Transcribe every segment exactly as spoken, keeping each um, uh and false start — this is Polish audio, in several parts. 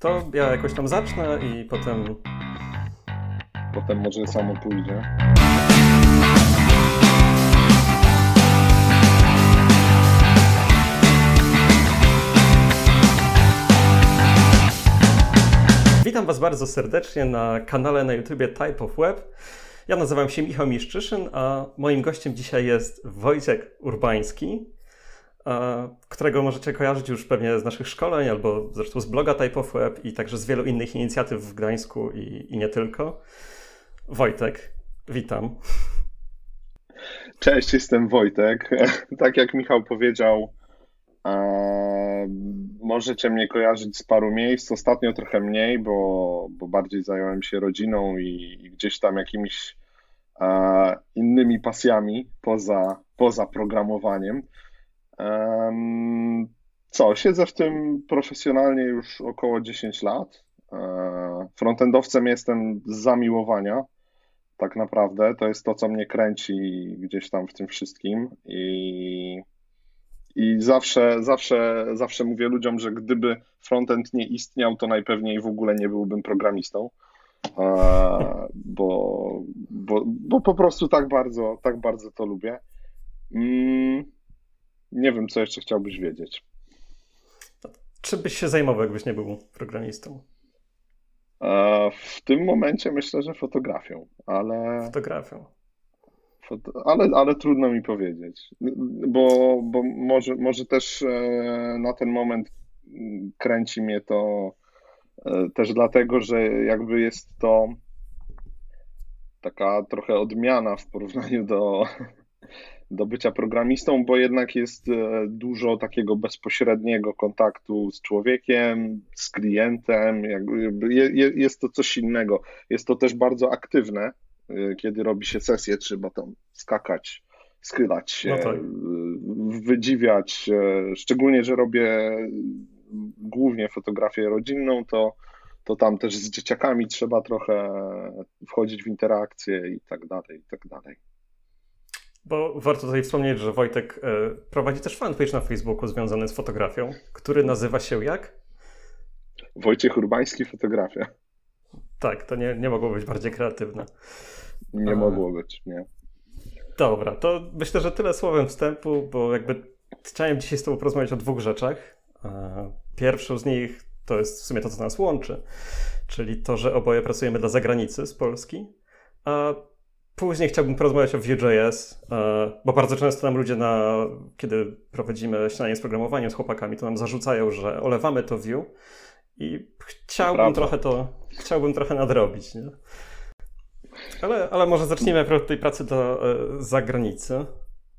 To ja jakoś tam zacznę i potem... Potem może samo pójdzie. Witam Was bardzo serdecznie na kanale na YouTubie Type of Web. Ja nazywam się Michał Miszczyszyn, a moim gościem dzisiaj jest Wojciech Urbański, którego możecie kojarzyć już pewnie z naszych szkoleń, albo zresztą z bloga Type of Web i także z wielu innych inicjatyw w Gdańsku i, i nie tylko. Wojtek, witam. Cześć, jestem Wojtek. Tak jak Michał powiedział, e, możecie mnie kojarzyć z paru miejsc. Ostatnio trochę mniej, bo, bo bardziej zająłem się rodziną i, i gdzieś tam jakimiś e, innymi pasjami poza, poza programowaniem. Co, siedzę w tym profesjonalnie już około dziesięć lat. Frontendowcem jestem z zamiłowania, tak naprawdę. To jest to, co mnie kręci gdzieś tam w tym wszystkim. I, i zawsze, zawsze, zawsze mówię ludziom, że gdyby frontend nie istniał, to najpewniej w ogóle nie byłbym programistą. Bo, bo, bo po prostu tak bardzo, tak bardzo to lubię. Nie wiem, co jeszcze chciałbyś wiedzieć. Czym byś się zajmował, jakbyś nie był programistą? W tym momencie myślę, że fotografią, ale... Fotografią. Ale, ale trudno mi powiedzieć, bo, bo może, może też na ten moment kręci mnie to też dlatego, że jakby jest to taka trochę odmiana w porównaniu do... do bycia programistą, bo jednak jest dużo takiego bezpośredniego kontaktu z człowiekiem, z klientem, jakby jest to coś innego. Jest to też bardzo aktywne, kiedy robi się sesję, trzeba tam skakać, schylać się, no tak. wydziwiać, szczególnie, że robię głównie fotografię rodzinną, to, to tam też z dzieciakami trzeba trochę wchodzić w interakcje i tak dalej, i tak dalej. Bo warto tutaj wspomnieć, że Wojtek prowadzi też fanpage na Facebooku związany z fotografią, który nazywa się jak? Wojciech Urbański Fotografia. Tak, to nie, nie mogło być bardziej kreatywne. Nie A... mogło być, nie. Dobra, to myślę, że tyle słowem wstępu, bo jakby chciałem dzisiaj z Tobą porozmawiać o dwóch rzeczach. Pierwszą z nich to jest w sumie to, co nas łączy, czyli to, że oboje pracujemy dla zagranicy z Polski, a później chciałbym porozmawiać o Vue.js, bo bardzo często nam ludzie, na, kiedy prowadzimy śniadanie z programowaniem z chłopakami, to nam zarzucają, że olewamy to Vue i chciałbym to trochę to chciałbym trochę nadrobić. Nie? Ale, ale może zacznijmy od tej pracy dla zagranicy.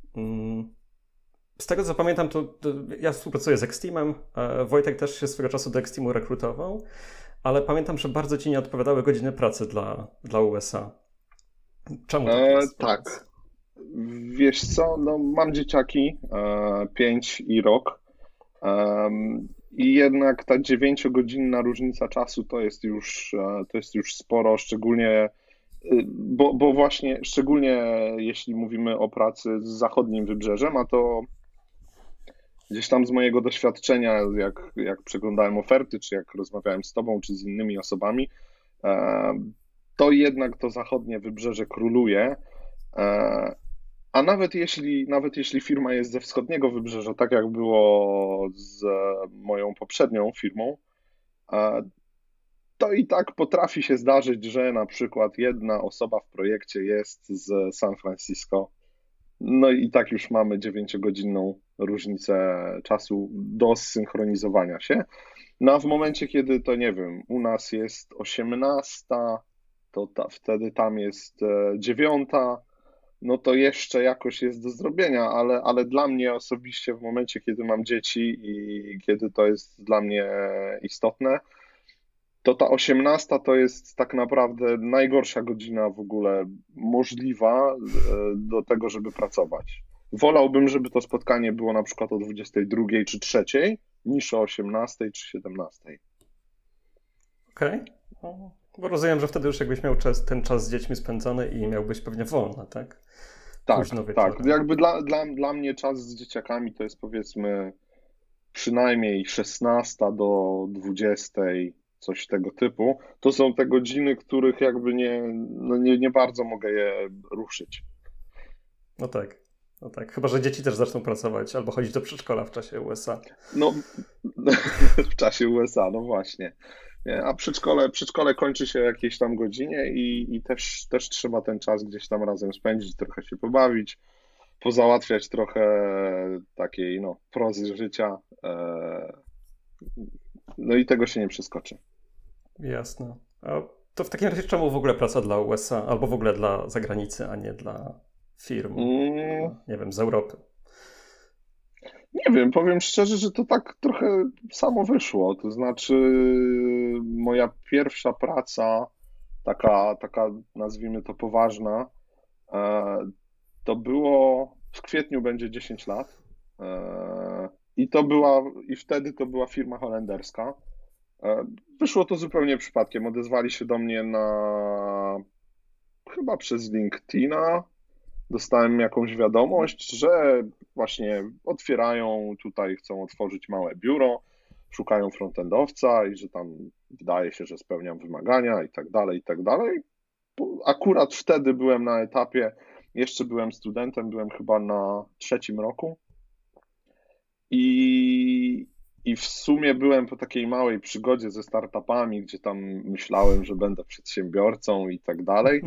Z tego co pamiętam, to, to ja współpracuję z Exteamem, Wojtek też się swego czasu do Exteamu rekrutował, ale pamiętam, że bardzo ci nie odpowiadały godziny pracy dla, dla U S A. Czemu tak jest? E, tak. Wiesz co, no mam dzieciaki, e, pięć i rok e, i jednak ta dziewięciogodzinna różnica czasu to jest już, e, to jest już sporo, szczególnie, e, bo, bo właśnie, szczególnie jeśli mówimy o pracy z zachodnim wybrzeżem, a to gdzieś tam z mojego doświadczenia, jak, jak przeglądałem oferty, czy jak rozmawiałem z tobą, czy z innymi osobami, e, to jednak to zachodnie wybrzeże króluje, a nawet jeśli, nawet jeśli firma jest ze wschodniego wybrzeża, tak jak było z moją poprzednią firmą, to i tak potrafi się zdarzyć, że na przykład jedna osoba w projekcie jest z San Francisco, no i tak już mamy dziewięciogodzinną różnicę czasu do zsynchronizowania się. No a w momencie, kiedy to nie wiem, u nas jest osiemnasta, to ta, wtedy tam jest e, dziewiąta, no to jeszcze jakoś jest do zrobienia, ale, ale dla mnie osobiście w momencie, kiedy mam dzieci i kiedy to jest dla mnie istotne, to ta osiemnasta to jest tak naprawdę najgorsza godzina w ogóle możliwa e, do tego, żeby pracować. Wolałbym, żeby to spotkanie było na przykład o dwudziestej drugiej czy trzeciej niż o osiemnastej czy siedemnastej. Okej. Okay. Bo rozumiem, że wtedy już jakbyś miał czas, ten czas z dziećmi spędzony i miałbyś pewnie wolne, tak? Tak, tak. Jakby dla, dla, dla mnie czas z dzieciakami to jest powiedzmy przynajmniej szesnasta do dwudziestej, coś tego typu, to są te godziny, których jakby nie, no nie, nie bardzo mogę je ruszyć. No tak, no tak. Chyba że dzieci też zaczną pracować albo chodzić do przedszkola w czasie U S A. No, w czasie U S A, no właśnie. Nie, a przedszkole, przedszkole kończy się o jakiejś tam godzinie i, i też, też trzeba ten czas gdzieś tam razem spędzić, trochę się pobawić, pozałatwiać trochę takiej no, prozy życia. E, no i tego się nie przeskoczy. Jasne. A to w takim razie czemu w ogóle praca dla U S A albo w ogóle dla zagranicy, a nie dla firm, Mm, nie wiem, z Europy? Nie wiem, powiem szczerze, że to tak trochę samo wyszło. To znaczy, moja pierwsza praca, taka, taka nazwijmy to poważna, e, to było w kwietniu będzie dziesięć lat. E, I to była, i wtedy to była firma holenderska. E, Wyszło to zupełnie przypadkiem. Odezwali się do mnie na chyba przez LinkedIna. Dostałem jakąś wiadomość, że właśnie otwierają tutaj, chcą otworzyć małe biuro, szukają frontendowca i że tam wydaje się, że spełniam wymagania i tak dalej, i tak dalej. Akurat wtedy byłem na etapie, jeszcze byłem studentem, byłem chyba na trzecim roku i, i w sumie byłem po takiej małej przygodzie ze startupami, gdzie tam myślałem, że będę przedsiębiorcą i tak dalej,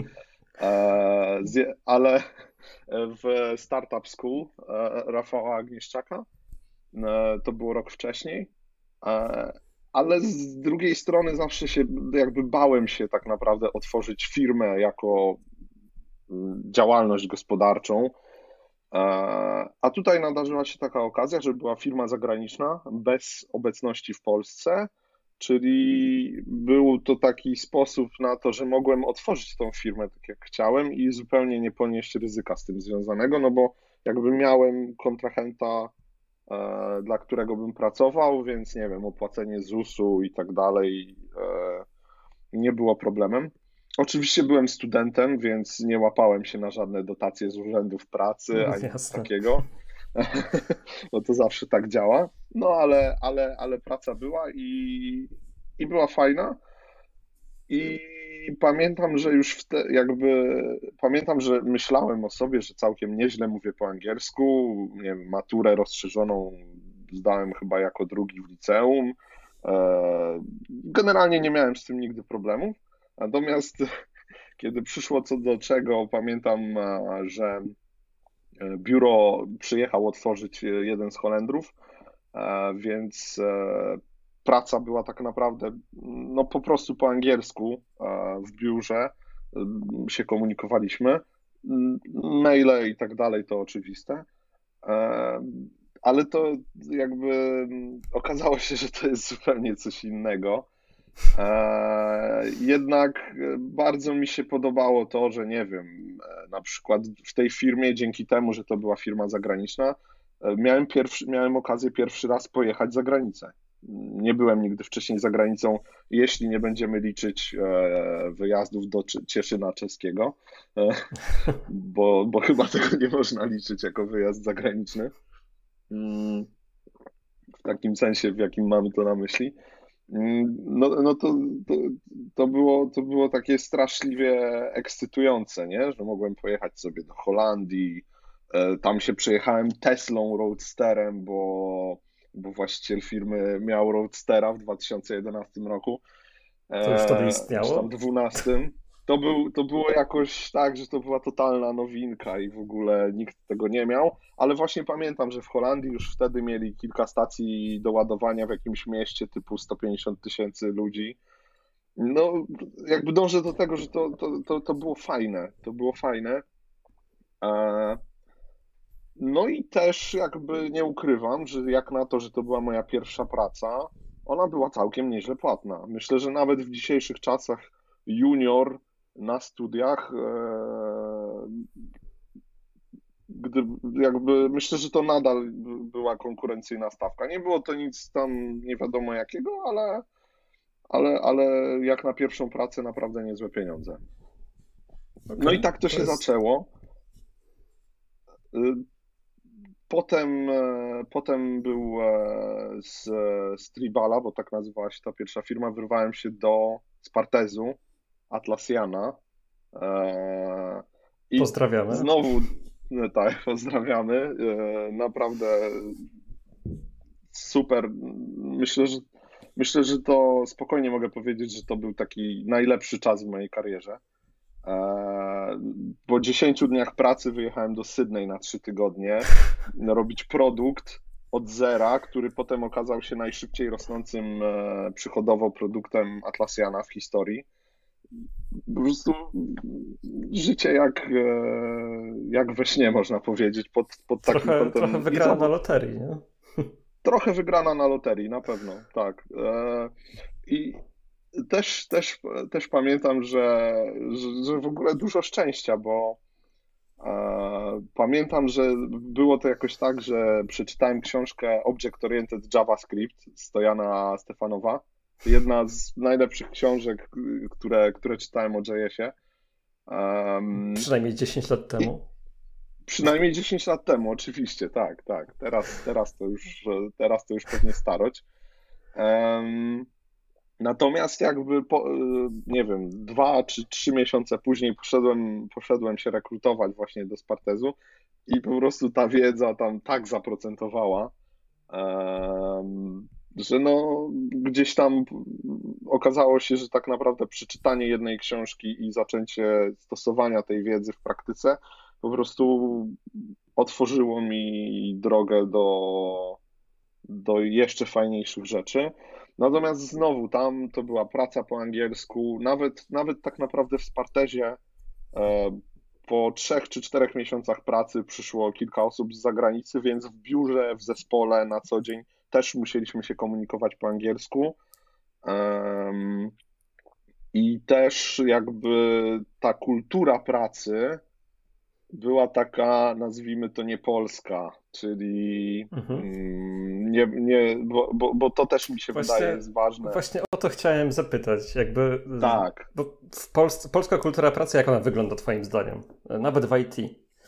e, zje- ale w Startup School e, Rafała Agnieszczaka. E, To było rok wcześniej. E, Ale z drugiej strony zawsze się jakby bałem się tak naprawdę otworzyć firmę jako mm, działalność gospodarczą. E, A tutaj nadarzyła się taka okazja, że była firma zagraniczna bez obecności w Polsce, czyli był to taki sposób na to, że mogłem otworzyć tą firmę tak jak chciałem i zupełnie nie ponieść ryzyka z tym związanego, no bo jakby miałem kontrahenta, e, dla którego bym pracował, więc nie wiem, opłacenie zusu i tak dalej e, nie było problemem. Oczywiście byłem studentem, więc nie łapałem się na żadne dotacje z urzędów pracy ani nic Jasne. takiego, bo to zawsze tak działa. No ale, ale, ale praca była i, i była fajna. I pamiętam, że już wte, jakby pamiętam, że myślałem o sobie, że całkiem nieźle mówię po angielsku. Nie wiem, maturę rozszerzoną zdałem chyba jako drugi w liceum. E, Generalnie nie miałem z tym nigdy problemów. Natomiast kiedy przyszło co do czego, pamiętam, e, że biuro przyjechał otworzyć jeden z Holendrów, e, więc e, praca była tak naprawdę no po prostu po angielsku e, w biurze e, się komunikowaliśmy. Maile i tak dalej to oczywiste. E, Ale to jakby okazało się, że to jest zupełnie coś innego. E, Jednak bardzo mi się podobało to, że nie wiem, e, na przykład w tej firmie, dzięki temu, że to była firma zagraniczna, e, miałem, pierwszy, miałem okazję pierwszy raz pojechać za granicę. Nie byłem nigdy wcześniej za granicą, jeśli nie będziemy liczyć e, wyjazdów do Cie- Cieszyna czeskiego, e, bo, bo chyba tego nie można liczyć jako wyjazd zagraniczny. Mm, W takim sensie, w jakim mamy to na myśli. Mm, No, no to, to, to było, to było takie straszliwie ekscytujące, nie? Że mogłem pojechać sobie do Holandii. E, Tam się przejechałem Teslą Roadsterem, bo, bo właściciel firmy miał Roadstera w dwa tysiące jedenastym roku, To już wtedy e, czy tam istniało? dwunastym. To był, to było jakoś tak, że to była totalna nowinka i w ogóle nikt tego nie miał, ale właśnie pamiętam, że w Holandii już wtedy mieli kilka stacji do ładowania w jakimś mieście typu sto pięćdziesiąt tysięcy ludzi. No, jakby dążę do tego, że to, to, to, to było fajne, to było fajne. E, No i też jakby nie ukrywam, że jak na to, że to była moja pierwsza praca, ona była całkiem nieźle płatna. Myślę, że nawet w dzisiejszych czasach junior na studiach, e, gdy jakby myślę, że to nadal była konkurencyjna stawka. Nie było to nic tam nie wiadomo jakiego, ale, ale, ale jak na pierwszą pracę naprawdę niezłe pieniądze. No i Okej, tak to to się jest... zaczęło. Y, Potem, e, potem był e, z, z Tribala, bo tak nazywała się ta pierwsza firma, wyrwałem się do Spartezu, Atlassiana. E, I Pozdrawiamy. znowu, no tak, pozdrawiamy. E, naprawdę super. Myślę, że myślę, że to spokojnie mogę powiedzieć, że to był taki najlepszy czas w mojej karierze. E, Po dziesięciu dniach pracy wyjechałem do Sydney na trzy tygodnie robić produkt od zera, który potem okazał się najszybciej rosnącym e, przychodowo produktem Atlassiana w historii. Po prostu życie jak, e, jak we śnie, można powiedzieć, pod, pod takim Trochę, kątem. trochę I wygrana na znowu loterii, nie? trochę wygrana na loterii, na pewno, tak. E, I też, też, też pamiętam, że, że, że w ogóle dużo szczęścia, bo e, pamiętam, że było to jakoś tak, że przeczytałem książkę Object Oriented JavaScript Stojana Stefanowa. Jedna z najlepszych książek, które, które czytałem o J S-ie. Um, Przynajmniej dziesięć lat i temu. przynajmniej dziesięć lat temu, oczywiście, tak, tak. Teraz, teraz to już, teraz to już pewnie starość. Em, Natomiast jakby, po, y, nie wiem, dwa czy trzy miesiące później poszedłem, poszedłem się rekrutować właśnie do Spartezu i po prostu ta wiedza tam tak zaprocentowała, em, że no gdzieś tam okazało się, że tak naprawdę przeczytanie jednej książki i zaczęcie stosowania tej wiedzy w praktyce po prostu otworzyło mi drogę do, do jeszcze fajniejszych rzeczy. Natomiast znowu tam to była praca po angielsku, nawet, nawet tak naprawdę w Spartezie e, po trzech czy czterech miesiącach pracy przyszło kilka osób z zagranicy, więc w biurze, w zespole na co dzień też musieliśmy się komunikować po angielsku. Em, I też jakby ta kultura pracy była taka, nazwijmy to, niepolska, czyli Mhm. mm, nie, nie, bo, bo, bo to też mi się wydaje Właśnie, jest ważne. właśnie o to chciałem zapytać. Jakby, Tak, bo w Polsce, polska kultura pracy, jak ona wygląda twoim zdaniem? Nawet w I T.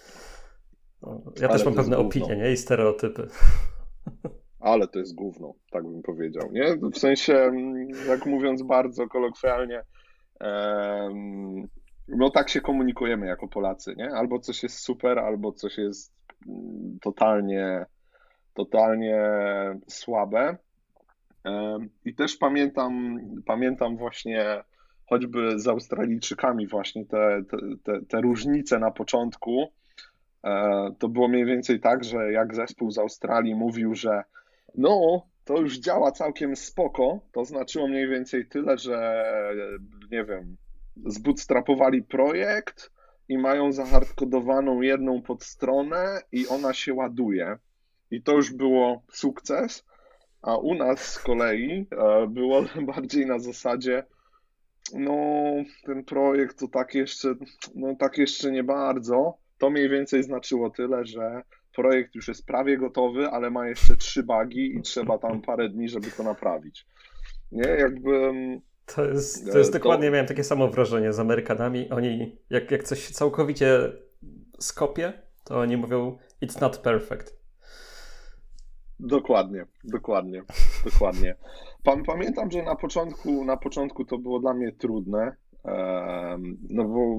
Ja też ale mam to jest pewne gówno. opinie, nie? I stereotypy. Ale to jest gówno, tak bym powiedział, nie? W sensie, mm, jak mówiąc bardzo kolokwialnie, em, no tak się komunikujemy jako Polacy, nie? Albo coś jest super, albo coś jest mm, totalnie, totalnie słabe. Em, I też pamiętam, pamiętam właśnie choćby z Australijczykami właśnie te, te, te, te różnice na początku. E, To było mniej więcej tak, że jak zespół z Australii mówił, że no, to już działa całkiem spoko, to znaczyło mniej więcej tyle, że nie wiem, zbootstrapowali projekt i mają zahardkodowaną jedną podstronę i ona się ładuje. I to już było sukces, a u nas z kolei e, było bardziej na zasadzie, no, ten projekt to tak jeszcze, no tak jeszcze nie bardzo. To mniej więcej znaczyło tyle, że projekt już jest prawie gotowy, ale ma jeszcze trzy bugi i trzeba tam parę dni, żeby to naprawić. Nie, jakby mm, To jest, to e, jest to dokładnie, miałem takie samo wrażenie z Amerykanami. Oni, jak, jak coś się całkowicie skopie, to oni mówią it's not perfect. dokładnie, dokładnie, dokładnie. Pam- Pamiętam, że na początku, na początku to było dla mnie trudne, em, no bo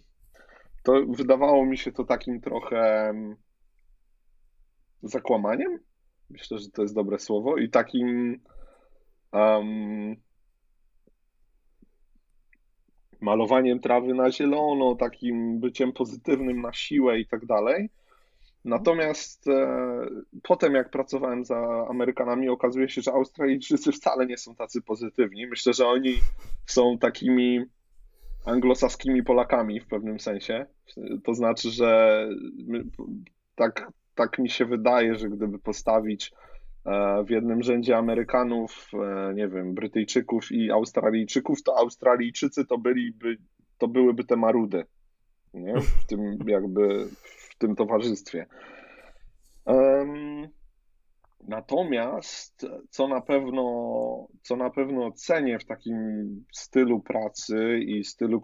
to wydawało mi się to takim trochę em, zakłamaniem. Myślę, że to jest dobre słowo. I takim em, malowaniem trawy na zielono, takim byciem pozytywnym na siłę i tak dalej. Natomiast e, potem, jak pracowałem za Amerykanami, okazuje się, że Australijczycy wcale nie są tacy pozytywni. Myślę, że oni są takimi anglosaskimi Polakami w pewnym sensie. To znaczy, że my, tak, tak mi się wydaje, że gdyby postawić e, w jednym rzędzie Amerykanów, e, nie wiem, Brytyjczyków i Australijczyków, to Australijczycy to byliby, to byłyby te marudy, nie? W tym jakby, w tym towarzystwie. Em, Natomiast co na pewno, co na pewno cenię w takim stylu pracy i stylu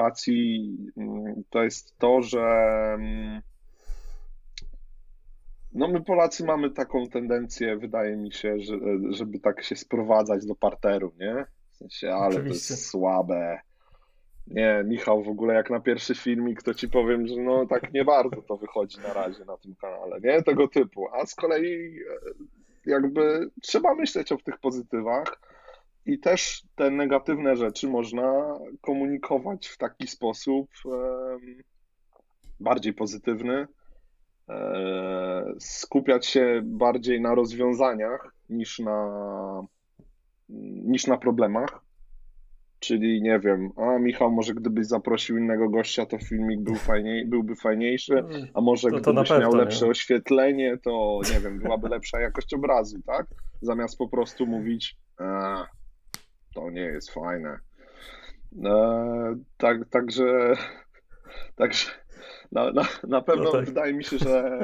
komunikacji, mm, to jest to, że mm, no my Polacy mamy taką tendencję, wydaje mi się, że, żeby tak się sprowadzać do parteru, nie? W sensie, ale to Oczywiście. jest słabe. Nie, Michał, w ogóle jak na pierwszy filmik, to ci powiem, że no tak nie bardzo to wychodzi na razie na tym kanale, nie? Tego typu. A z kolei e, jakby trzeba myśleć o tych pozytywach i też te negatywne rzeczy można komunikować w taki sposób em, bardziej pozytywny, e, skupiać się bardziej na rozwiązaniach niż na, niż na problemach. Czyli nie wiem, a Michał, może gdybyś zaprosił innego gościa, to filmik był fajniej, byłby fajniejszy, a może To, to na gdybyś miał pewno, lepsze nie? oświetlenie, to nie wiem, byłaby lepsza jakość obrazu, tak? Zamiast po prostu mówić, a, to nie jest fajne. E, tak, także, także na, na, na pewno No tak. wydaje mi się, że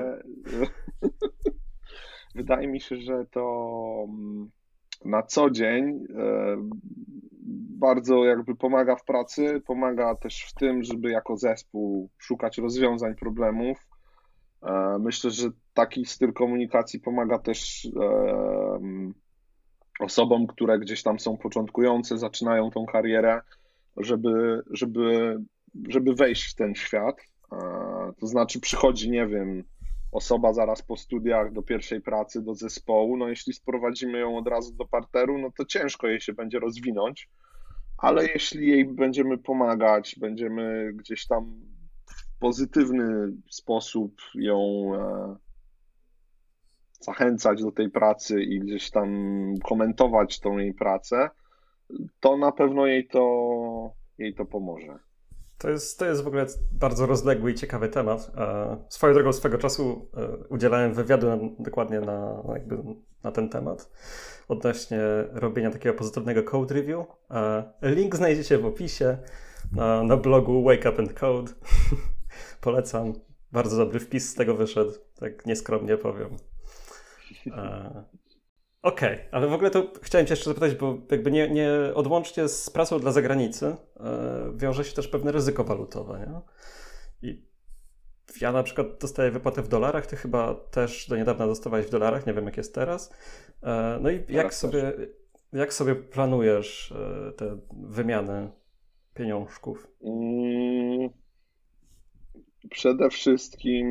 wydaje mi się, że to mm, na co dzień e, bardzo jakby pomaga w pracy, pomaga też w tym, żeby jako zespół szukać rozwiązań problemów. E, Myślę, że taki styl komunikacji pomaga też e, osobom, które gdzieś tam są początkujące, zaczynają tą karierę, żeby, żeby, żeby wejść w ten świat. E, To znaczy przychodzi, nie wiem, osoba zaraz po studiach do pierwszej pracy, do zespołu, no jeśli sprowadzimy ją od razu do parteru, no to ciężko jej się będzie rozwinąć, ale jeśli jej będziemy pomagać, będziemy gdzieś tam w pozytywny sposób ją e, zachęcać do tej pracy i gdzieś tam komentować tą jej pracę, to na pewno jej to, jej to pomoże. To jest, to jest w ogóle bardzo rozległy i ciekawy temat. E, Swoją drogą swego czasu e, udzielałem wywiadu na, dokładnie na, jakby na ten temat odnośnie robienia takiego pozytywnego code review. E, Link znajdziecie w opisie na, na blogu Wake Up and Code. Polecam. Bardzo dobry wpis z tego wyszedł, tak nieskromnie powiem. E, Okej, okay, ale w ogóle to chciałem cię jeszcze zapytać, bo jakby nie, nie odłącznie z pracą dla zagranicy e, wiąże się też pewne ryzyko walutowe, nie? I ja na przykład dostaję wypłatę w dolarach, ty chyba też do niedawna dostawałeś w dolarach, nie wiem jak jest teraz. E, no i jak Teraz sobie, jak sobie planujesz e, te wymiany pieniążków? Mm, Przede wszystkim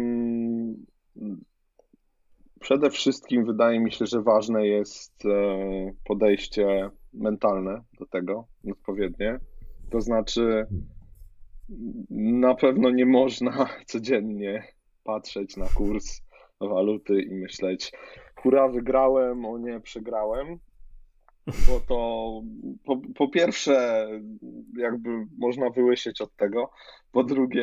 Przede wszystkim wydaje mi się, że ważne jest e, podejście mentalne do tego, odpowiednie. To znaczy, na pewno nie można codziennie patrzeć na kurs waluty i myśleć, hurra, wygrałem, o nie, przegrałem, bo to po, po pierwsze jakby można wyłysieć od tego, po drugie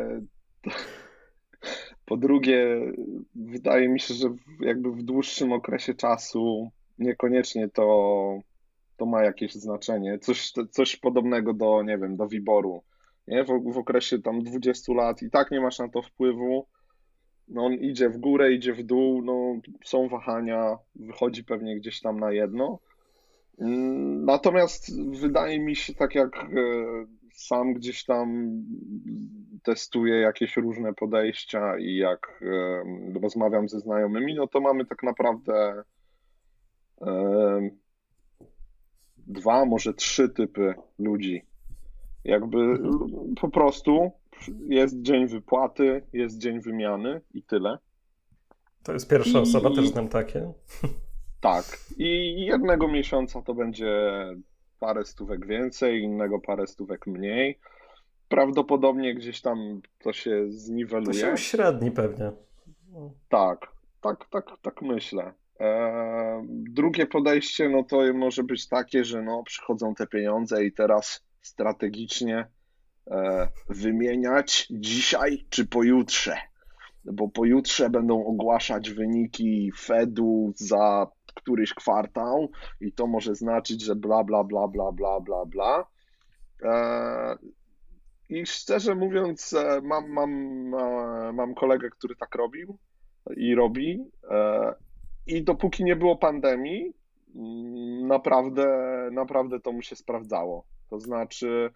po drugie, wydaje mi się, że w- jakby w dłuższym okresie czasu niekoniecznie to, to ma jakieś znaczenie. Coś, coś podobnego do, nie wiem, do WIBOR-u. Nie? W, w okresie tam dwudziestu lat i tak nie masz na to wpływu. No on idzie w górę, idzie w dół, no są wahania, wychodzi pewnie gdzieś tam na jedno. Mm, Natomiast wydaje mi się, tak jak e, sam gdzieś tam testuję jakieś różne podejścia i jak e, rozmawiam ze znajomymi, no to mamy tak naprawdę e, dwa, może trzy typy ludzi. Jakby Mhm. po prostu jest dzień wypłaty, jest dzień wymiany i tyle. To jest pierwsza osoba, też I znam takie. tak, i jednego miesiąca to będzie parę stówek więcej, innego parę stówek mniej. Prawdopodobnie gdzieś tam to się To się zniweluje. uśredni pewnie. Tak, tak, tak, tak myślę. Eee, drugie podejście, no to może być takie, że no przychodzą te pieniądze i teraz strategicznie e, wymieniać dzisiaj czy pojutrze, bo pojutrze będą ogłaszać wyniki Fedu za któryś kwartał i to może znaczyć, że bla, bla, bla, bla, bla, bla, bla. Eee, I szczerze mówiąc, e, mam, mam, e, mam kolegę, który tak robił i robi. e, I dopóki nie było pandemii, mm, naprawdę, naprawdę to mu się sprawdzało. To znaczy,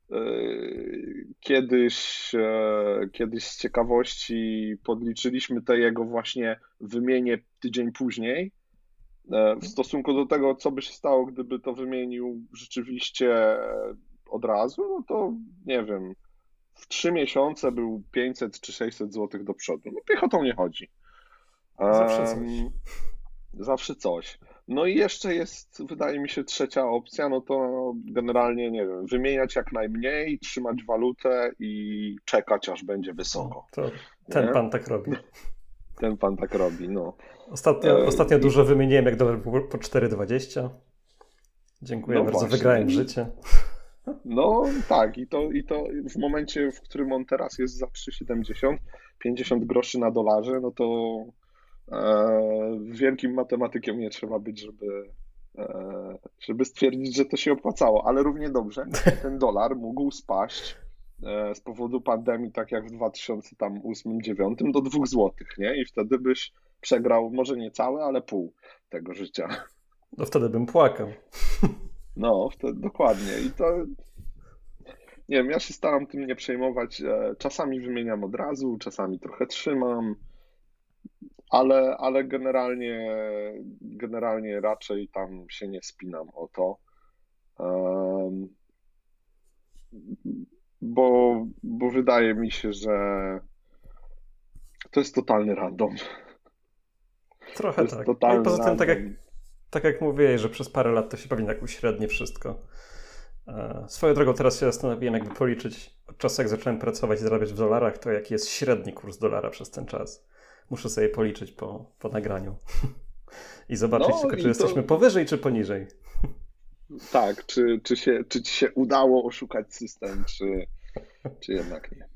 Kiedyś, kiedyś z ciekawości podliczyliśmy te jego właśnie wymienie tydzień później. W stosunku do tego, co by się stało, gdyby to wymienił rzeczywiście od razu, no to nie wiem, w trzy miesiące był pięćset czy sześćset złotych do przodu. No piechotą nie chodzi. Zawsze coś. Um, zawsze coś. No i jeszcze jest, wydaje mi się, trzecia opcja, no to generalnie, nie wiem, wymieniać jak najmniej, trzymać walutę i czekać, aż będzie wysoko. To ten nie? pan tak robi. Ten pan tak robi, no. Ostatnio, E, ostatnio i... dużo wymieniłem, jak dolar był po cztery dwadzieścia. Dziękuję no bardzo, właśnie. wygrałem życie. No tak, i to, i to w momencie, w którym on teraz jest za trzy siedemdziesiąt, pięćdziesiąt groszy na dolarze, no to e, wielkim matematykiem nie trzeba być, żeby, e, żeby stwierdzić, że to się opłacało, ale równie dobrze ten dolar mógł spaść e, z powodu pandemii, tak jak w dwa tysiące ósmym dziewiątym do dwóch złotych, nie? I wtedy byś przegrał może nie całe, ale pół tego życia. No wtedy bym płakał. No, wtedy dokładnie. I to, nie wiem, ja się staram tym nie przejmować. Czasami wymieniam od razu, czasami trochę trzymam, ale, ale generalnie, generalnie raczej tam się nie spinam o to. Um, bo, bo wydaje mi się, że to jest totalny random. Trochę To jest tak. totalny No i poza tym, tak jak, random. tak jak mówiłeś, że przez parę lat to się pewnie tak uśredni wszystko. E, Swoją drogą teraz się zastanowiłem, jakby policzyć od czasu, jak zacząłem pracować i zarabiać w dolarach, to jaki jest średni kurs dolara przez ten czas. Muszę sobie policzyć po, po nagraniu i zobaczyć No tylko, czy i to- jesteśmy powyżej, czy poniżej. Tak, czy, czy, się, czy ci się udało oszukać system, czy, czy jednak nie.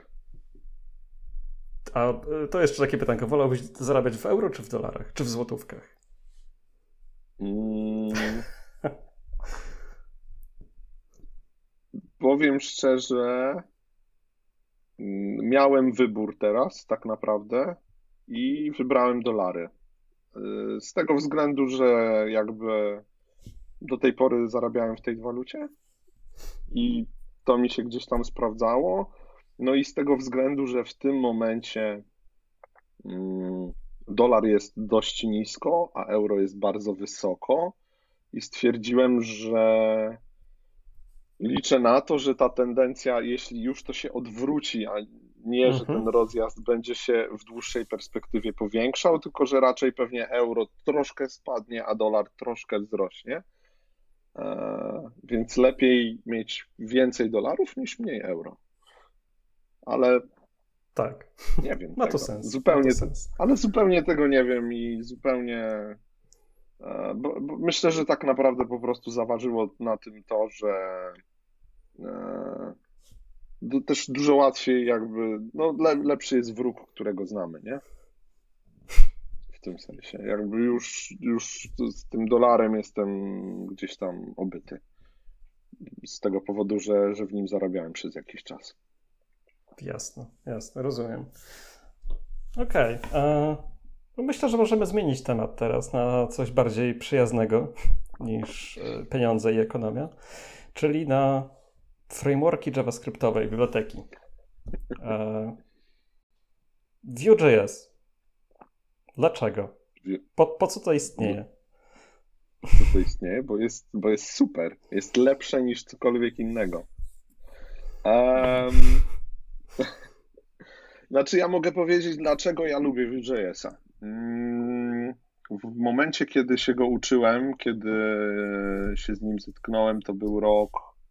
A e, to jeszcze takie pytanko, wolałbyś zarabiać w euro, czy w dolarach, czy w złotówkach? Mm, powiem szczerze, mm, miałem wybór teraz, tak naprawdę, i wybrałem dolary. Y, Z tego względu, że jakby do tej pory zarabiałem w tej walucie i to mi się gdzieś tam sprawdzało. No i z tego względu, że w tym momencie mm, dolar jest dość nisko, a euro jest bardzo wysoko i stwierdziłem, że liczę na to, że ta tendencja, jeśli już to się odwróci, a nie, że Mhm. ten rozjazd będzie się w dłuższej perspektywie powiększał, tylko że raczej pewnie euro troszkę spadnie, a dolar troszkę wzrośnie. E, Więc lepiej mieć więcej dolarów niż mniej euro. Ale Tak, nie wiem ma to tego. sens. Zupełnie, ma to sens. ale zupełnie tego nie wiem i zupełnie. e, Bo, bo myślę, że tak naprawdę po prostu zaważyło na tym to, że e, du- też dużo łatwiej jakby, no le, lepszy jest wróg, którego znamy, nie? W tym sensie. Jakby już, już z tym dolarem jestem gdzieś tam obyty. Z tego powodu, że, że w nim zarabiałem przez jakiś czas. Jasne, jasne, rozumiem. Okej. e, no myślę, że możemy zmienić temat teraz na coś bardziej przyjaznego niż e, pieniądze i ekonomia, czyli na frameworki JavaScriptowe i biblioteki. E, Vue.js. Dlaczego? Po, po co to istnieje? Co to istnieje? Bo jest, bo jest super. Jest lepsze niż cokolwiek innego. Em, Znaczy, ja mogę powiedzieć, dlaczego ja lubię Vue.jsa. Mm, W momencie, kiedy się go uczyłem, kiedy się z nim zetknąłem, to był rok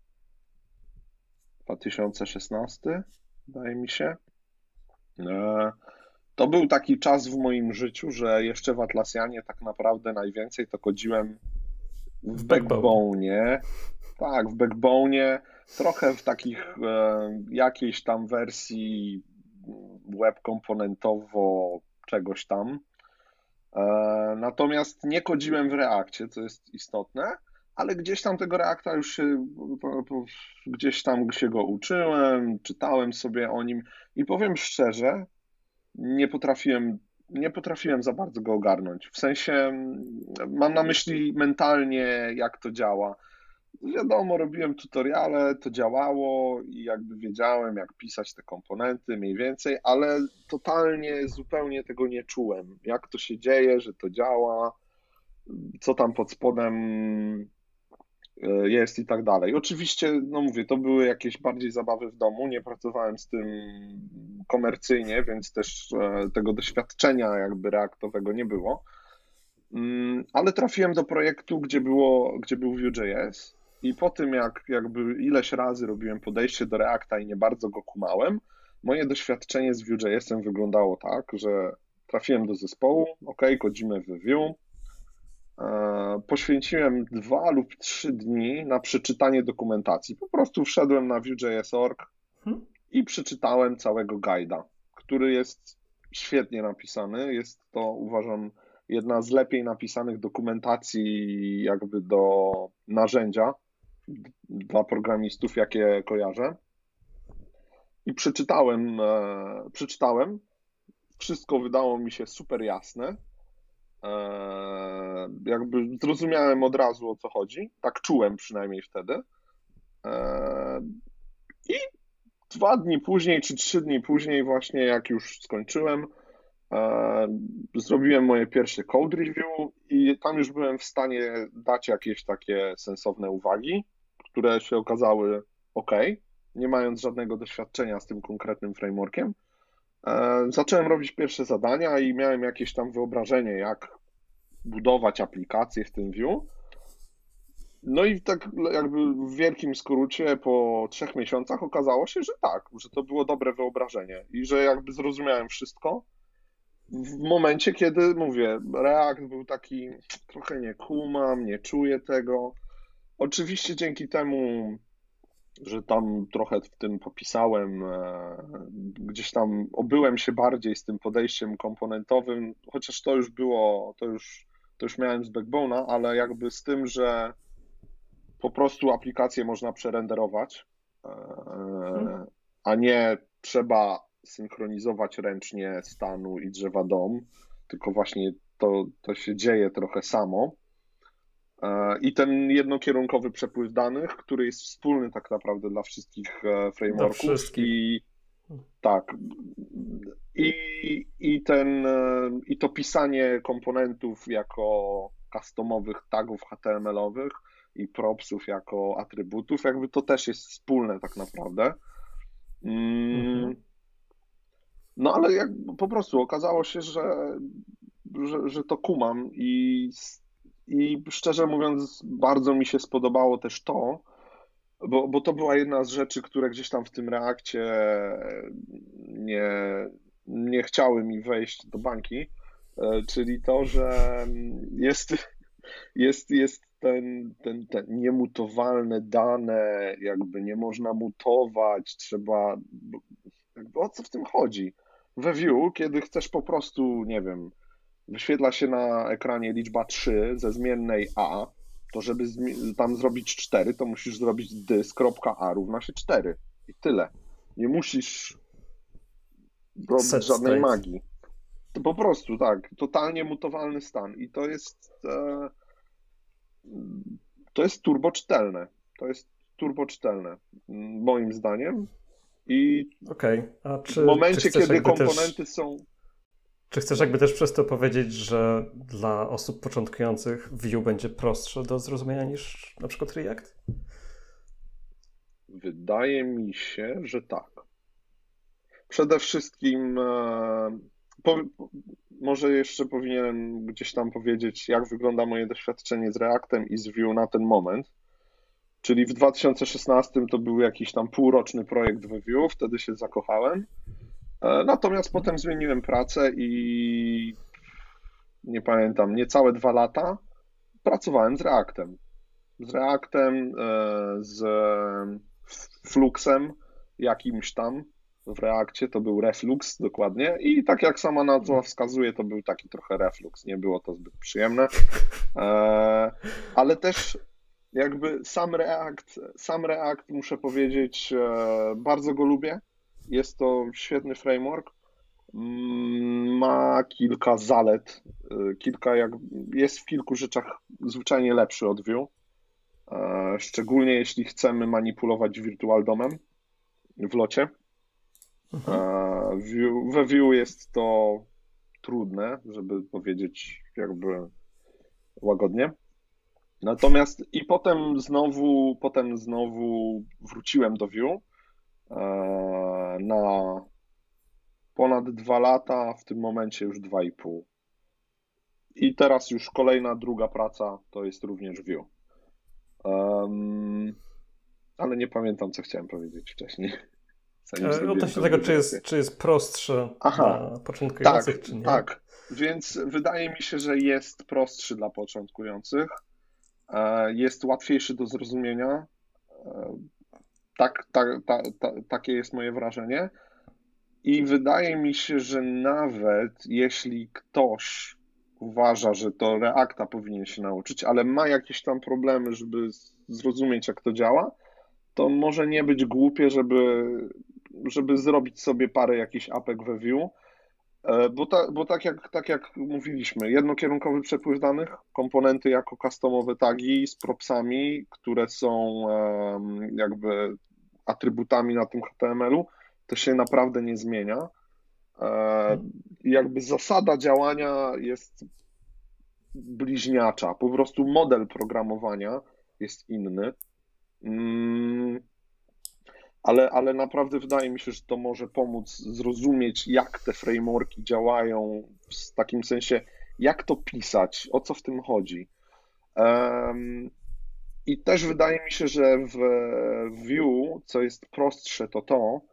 dwa tysiące szesnasty, wydaje mi się. E, To był taki czas w moim życiu, że jeszcze w Atlassianie tak naprawdę najwięcej to kodziłem w W Backbone. Backbone'ie. Tak, w Backbone'ie, trochę w takich e, jakiejś tam wersji web komponentowo czegoś tam. E, natomiast nie kodziłem w Reakcie, co jest istotne, ale gdzieś tam tego Reacta już się, po- po- gdzieś tam się go uczyłem, czytałem sobie o nim i powiem szczerze, nie potrafiłem, nie potrafiłem za bardzo go ogarnąć. W sensie, mm, mam na myśli mentalnie, jak to działa. wiadomo, robiłem tutoriale, to działało i jakby wiedziałem, jak pisać te komponenty mniej więcej, ale totalnie, zupełnie tego nie czułem. Jak to się dzieje, że to działa, co tam pod spodem jest i tak dalej. Oczywiście, no mówię, to były jakieś bardziej zabawy w domu, nie pracowałem z tym komercyjnie, więc też e, tego doświadczenia jakby reaktowego nie było. Mm, Ale trafiłem do projektu, gdzie było, gdzie był Vue.js i po tym jak jakby ileś razy robiłem podejście do Reacta i nie bardzo go kumałem, moje doświadczenie z Vue.js-em wyglądało tak, że trafiłem do zespołu, ok, kodzimy w Vue. E, Poświęciłem dwa lub trzy dni na przeczytanie dokumentacji. Po prostu wszedłem na Vue.js kropka org Hmm? i przeczytałem całego guida, który jest świetnie napisany. Jest to, uważam, jedna z lepiej napisanych dokumentacji jakby do narzędzia dla programistów, jakie kojarzę. I przeczytałem, e, przeczytałem. Wszystko wydało mi się super jasne. E, jakby zrozumiałem od razu, o co chodzi. Tak czułem przynajmniej wtedy. E, I dwa dni później, czy trzy dni później, właśnie jak już skończyłem, e, zrobiłem moje pierwsze code review i tam już byłem w stanie dać jakieś takie sensowne uwagi, które się okazały ok, nie mając żadnego doświadczenia z tym konkretnym frameworkiem. E, Zacząłem robić pierwsze zadania i miałem jakieś tam wyobrażenie, jak budować aplikacje w tym Vue. No i tak jakby w wielkim skrócie po trzech miesiącach okazało się, że tak, że to było dobre wyobrażenie i że jakby zrozumiałem wszystko. W momencie, kiedy mówię, React był taki trochę nie kumam, nie czuję tego. Oczywiście dzięki temu, że tam trochę w tym popisałem, e, gdzieś tam obyłem się bardziej z tym podejściem komponentowym, chociaż to już było, to już, to już miałem z Backbone'a, ale jakby z tym, że po prostu aplikację można przerenderować, e, Hmm? a nie trzeba synchronizować ręcznie stanu i drzewa dom, tylko właśnie to, to się dzieje trochę samo. E, I ten jednokierunkowy przepływ danych, który jest wspólny tak naprawdę dla wszystkich e, Dla frameworków wszystkich. i tak. I, i, ten, e, I to pisanie komponentów jako customowych tagów H T M L-owych i propsów jako atrybutów, jakby to też jest wspólne tak naprawdę. Mm, Mhm. No ale jak po prostu okazało się, że, że, że to kumam i, i szczerze mówiąc bardzo mi się spodobało też to, bo, bo to była jedna z rzeczy, które gdzieś tam w tym Reakcie nie, nie chciały mi wejść do bańki, e, czyli to, że jest, jest, jest ten, ten, ten niemutowalne dane, jakby nie można mutować, trzeba, jakby o co w tym chodzi? We Vue, kiedy chcesz po prostu, nie wiem, wyświetla się na ekranie liczba trzy ze zmiennej a, to żeby tam zrobić cztery, to musisz zrobić dys.a równa się cztery i tyle. Nie musisz robić Set żadnej state. magii. To po prostu tak, totalnie mutowalny stan i to jest e, to jest turboczytelne. To jest turboczytelne moim zdaniem i Okej, a w czy, czy momencie, chcesz kiedy jakby też, komponenty są. czy chcesz jakby też przez to powiedzieć, że dla osób początkujących Vue będzie prostsze do zrozumienia niż na przykład React? Wydaje mi się, że tak. Przede wszystkim e, po, może jeszcze powinienem gdzieś tam powiedzieć, jak wygląda moje doświadczenie z Reactem i z Vue na ten moment. Czyli w dwa tysiące szesnastym to był jakiś tam półroczny projekt we Vue, wtedy się zakochałem. E, Natomiast potem zmieniłem pracę i nie pamiętam, niecałe dwa lata pracowałem z Reactem. Z Reactem, e, z Fluxem jakimś tam w Reakcie, to był Reflux dokładnie i tak jak sama nazwa wskazuje, to był taki trochę Reflux, nie było to zbyt przyjemne, e, ale też jakby sam React, sam React muszę powiedzieć, e, bardzo go lubię, jest to świetny framework, mm, ma kilka zalet, e, kilka jak, jest w kilku rzeczach zwyczajnie lepszy od Vue. szczególnie jeśli chcemy manipulować Virtual DOM-em w locie. Mhm. We Vue jest to trudne, żeby powiedzieć jakby łagodnie. Natomiast i potem znowu, potem znowu wróciłem do Vue na ponad dwa lata, w tym momencie już dwa i pół. I teraz już kolejna, druga praca to jest również Vue. Um, ale nie pamiętam, co chciałem powiedzieć wcześniej. Odnośnie tego, czy jest, czy jest prostszy Aha, dla początkujących, tak, czy nie? Tak, więc wydaje mi się, że jest prostszy dla początkujących. Jest łatwiejszy do zrozumienia. Tak, tak, tak, tak, takie jest moje wrażenie. I wydaje mi się, że nawet jeśli ktoś uważa, że to Reacta powinien się nauczyć, ale ma jakieś tam problemy, żeby zrozumieć, jak to działa, to może nie być głupie, żeby, żeby zrobić sobie parę jakichś apek we Vue, bo, ta, bo tak, jak, tak jak mówiliśmy, jednokierunkowy przepływ danych, komponenty jako customowe tagi z propsami, które są jakby atrybutami na tym H T M L-u, to się naprawdę nie zmienia. Jakby zasada działania jest bliźniacza, po prostu model programowania jest inny. Ale, ale naprawdę wydaje mi się, że to może pomóc zrozumieć, jak te frameworki działają, w takim sensie, jak to pisać, o co w tym chodzi. I też wydaje mi się, że w Vue, co jest prostsze, to to,